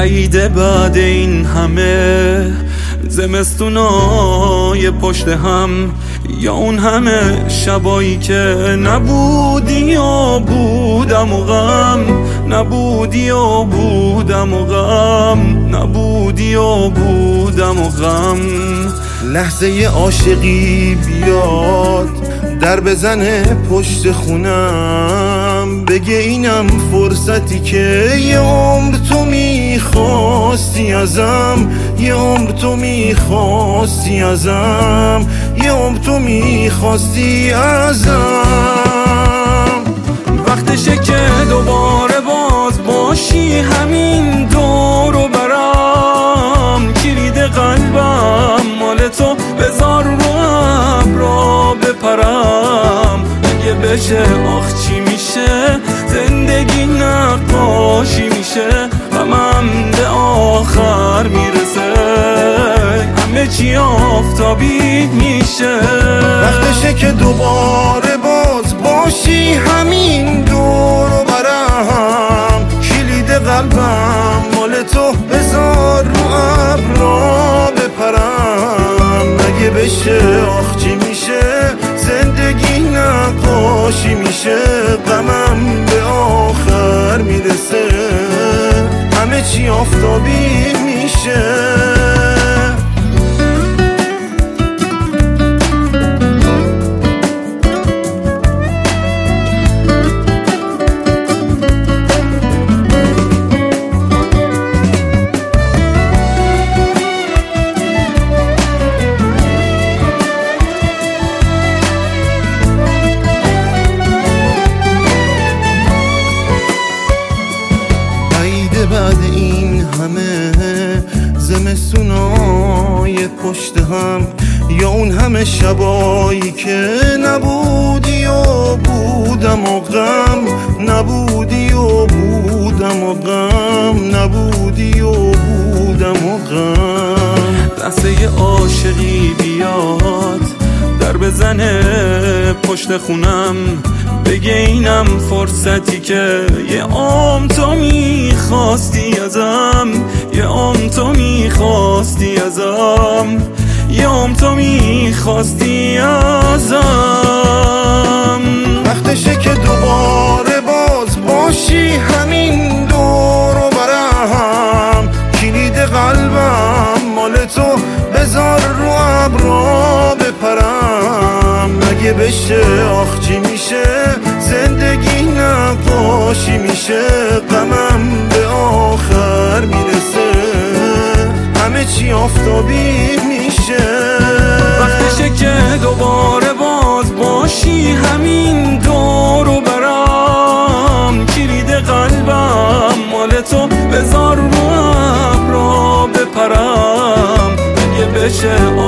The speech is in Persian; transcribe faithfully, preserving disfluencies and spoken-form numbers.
بعیده بعد این همه زمستونای پشت هم، یا اون همه شبایی که نبودی و بودم و غم، نبودی و بودم و غم، نبودی و بودم و غم. لحظه عاشقی بیاد در بزنه پشت خونم، بگه اینم فرصتی که یه عمر تو میخواستی ازم، یه عمر تو میخواستی ازم، یه عمر تو میخواستی ازم. وقتشه که دوباره باز باشی همین دور و برم، کلید قلبم مال تو بذار رو ابرا بپرم. اگه بشه آخ چی میشه، زندگی نقاشی میشه، غمم به آخر میرسه، همه چی آفتابی میشه. وقتشه که دوباره باز باشی همین دور و برم، کلید قلبم مال تو بذار رو ابرا بپرم. اگه بشه آخ چی میشه، زندگی نقاشی میشه، غمم به آخر میرسه، همه چی آفتابی میشه. بعد این همه زمستونای پشت هم، یا اون همه شبایی که نبودی و بودم و غم، نبودی و بودم و غم، نبودی و بودم و غم. لحظه عاشقی بیاد در بزنه پشت خونم، بگه اینم فرصتی که یه عمر تو میخواستی ازم، یه عمر تو میخواستی ازم، یه عمر تو میخواستی ازم. وقتشه که دوباره باز باشی همین دور و برم، کلید قلبم مال تو بذار رو ابرا بپرم. اگه بشه آخ چی میشه، زندگی نقاشی میشه، غمم به آخر میرسه، همه چی آفتابی میشه. وقتشه که دوباره باز باشی همین دور و برم، کلید قلبم مال تو بذار رو ابرا بپرم. اگه بشه